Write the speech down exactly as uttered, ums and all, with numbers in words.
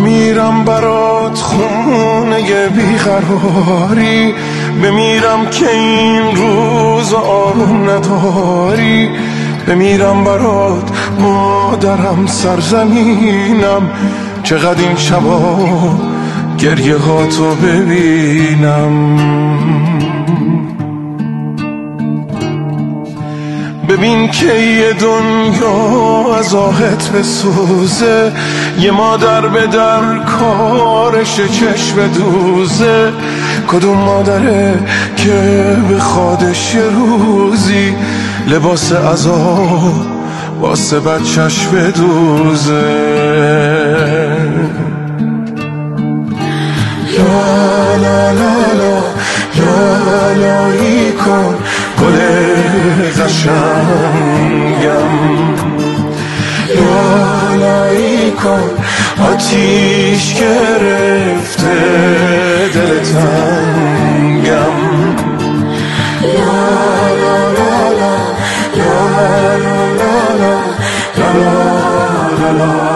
بمیرم برات خونه بیقراری، بمیرم که این روز آروم نداری، بمیرم برات مادرم سرزمینم، چقدر این شبا گریه ها تو ببینم. ببین که یه دنیا از آهت بسوزه، یه مادر به در کارش چشم دوزه، کدوم مادره که به خودش یه روزی لباس عذاب واسه بچهش بدوزه. لا لا لا لا لا لایی کن گل قشنگم، لالایی کن آتیش گرفته دل تنگم. لا لا لا لا لا لا لا لا لا لا